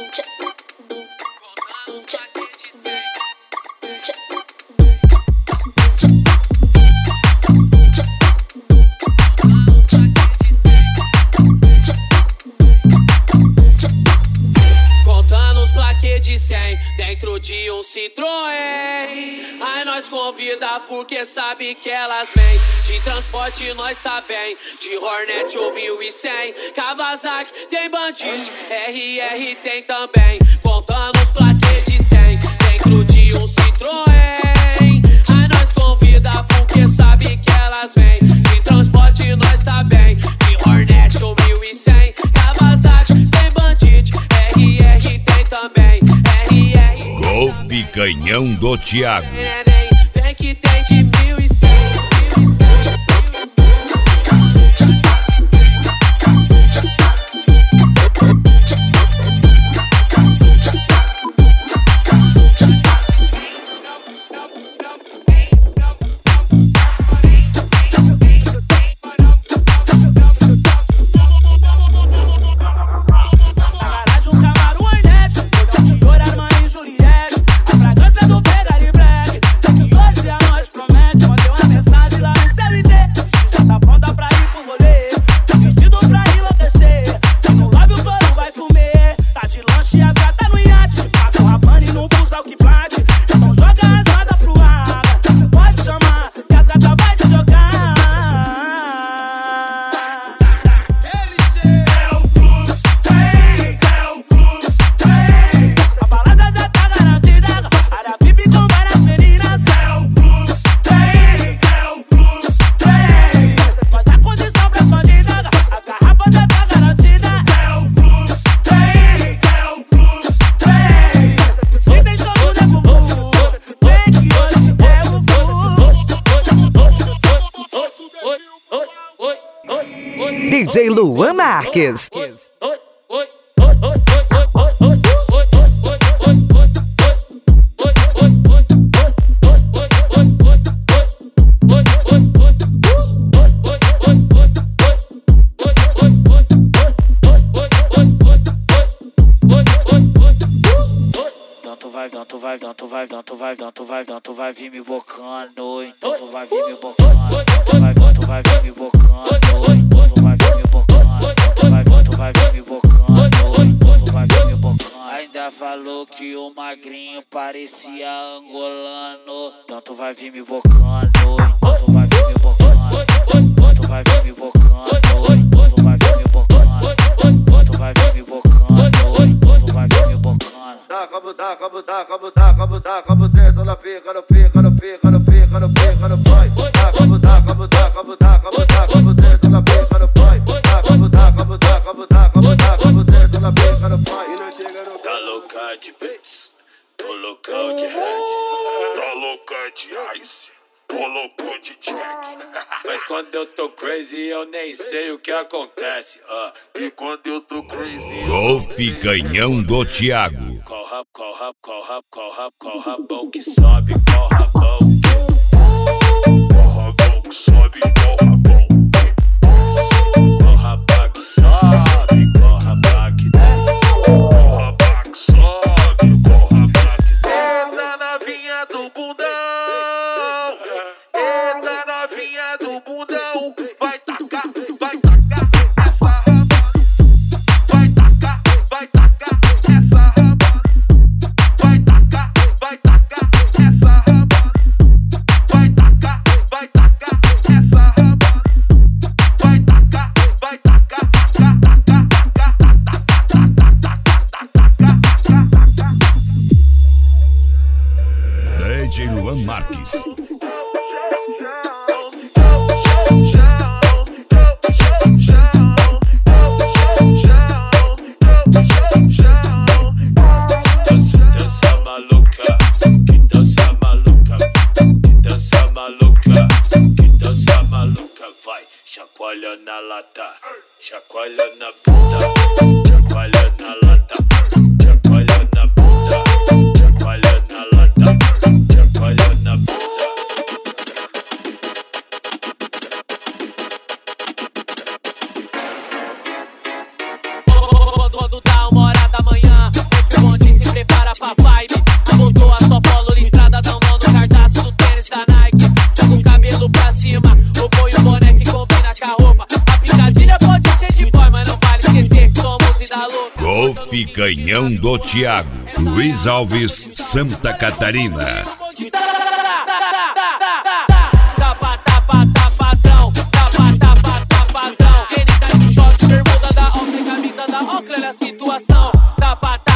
Dentro de um Citroën. Ai, nós convida porque sabe que elas vêm. De transporte nós tá bem, de Hornet ou 1100. Kawasaki tem Bandit, RR tem também. Contando os plaquês de 100, dentro de um Citroën. Ai, nós convida porque sabe que elas vêm. De transporte nós tá bem, de Hornet ou 1100. Kawasaki tem Bandit, RR tem também. Golf Canhão do Thiago. Vem que tem de 1100. DJ Luan Marques. Então tu vai vir me bocando, então tu vai vir me bocando, tu vai vir me bocando, então tu vai vir me bocando, tu vai vir me bocando, então tu vai vir me bocando. Ainda falou que o magrinho parecia angolano, então tu vai vir me bocando, então tu vai vir me bocando, então tu vai vir me bocando, então tu vai vir me bocando, então tu vai vir me bocando, então tu vai vir me bocando. Saca buceta na pica, no pica, no pica, no pica, no pica, no pai. Saca buceta na pica, no pai. Saca buceta na pica, no pai. E não chega no tá louca de beats, tô loucão de head, tá louca de ice, tô louco de jack. Mas quando eu tô crazy eu nem sei o que acontece. E quando eu tô crazy Golf Canhão do Thiago. Qual rabão que sobe, qual rabão. Qual rabão que sobe, qual rabão. Qual rabão que sobe, qual rabão que desce. Qual rabão que sobe, qual rabão que desce. Eita novinha do bundão, eita novinha do bundão. Vai tacar essa rabão. Vai tacar essa rabão. Vai tacar essa raba. Vai tacar essa raba. Vai tacar. DJ Luan Marques. Chacoalha na lata, chacoalha na bunda, chacoalha na lata, chacoalha na bunda, chacoalha na lata, chacoalha na bunda. Quando dá 1h da manhã, Golfe Canhão do Thiago, Luiz Alves, Santa Catarina. Tapa, patrão. Tênis da short, bermuda da Oakley, camisa da Oakley, olha a situação. Tapa,